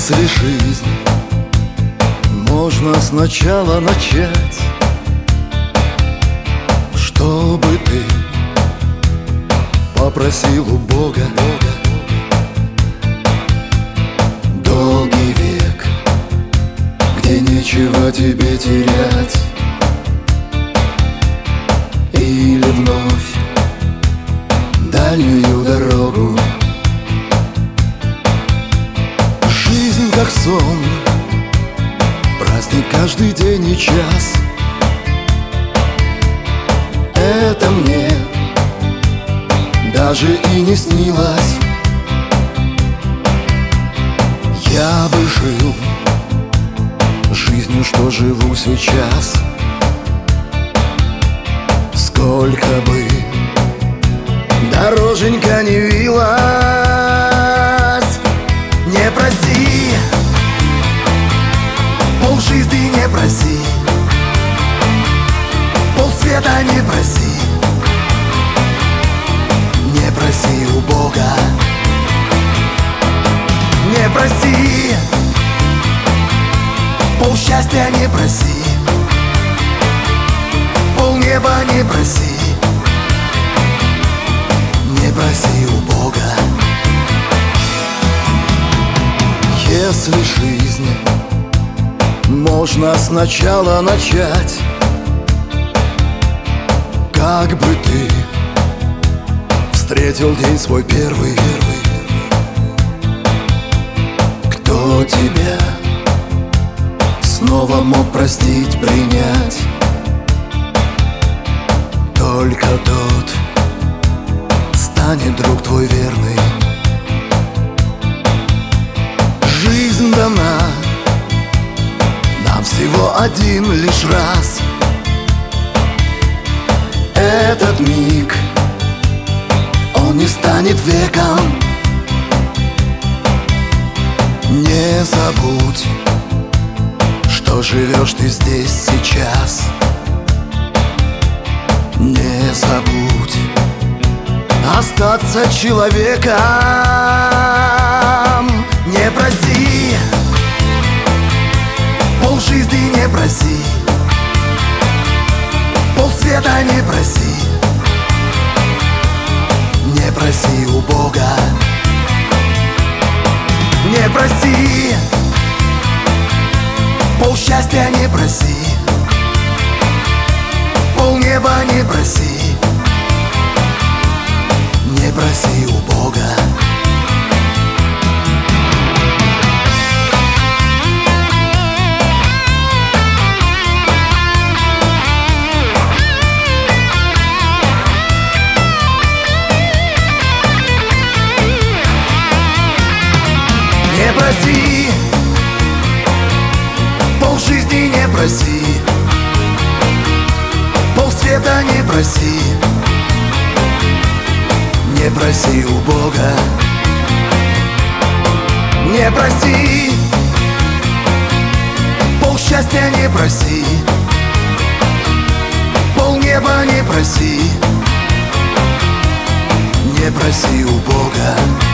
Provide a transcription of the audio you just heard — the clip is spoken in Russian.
Если жизнь можно сначала начать, чтобы ты попросил у Бога долгий век, где нечего тебе терять, или вновь дальнюю дорогу. Жизнь как сон, праздник каждый день и час. Это мне даже и не снилось. Я бы жил жизнью, что живу сейчас. Сколько бы дороженька не вилась, не проси, полжизни не проси, полсвета не проси, не проси у Бога, не проси, полсчастья не проси, полнеба не проси, не проси у Бога. Если жизнь можно сначала начать, как бы ты встретил день свой первый? Кто тебя снова мог простить, принять? Только тот станет друг твой верный. Жизнь дана нам всего один лишь раз. Этот миг, он не станет веком. Не забудь, что живешь ты здесь сейчас. Не забудь остаться человеком. Не проси, полжизни не проси, полсвета не проси, не проси у Бога, не проси, полсчастья не проси, полнеба не проси, не проси у Бога. Не проси, полжизни не проси, полсвета не проси, не проси у Бога. Не проси, полсчастья не проси, полнеба не проси, не проси у Бога.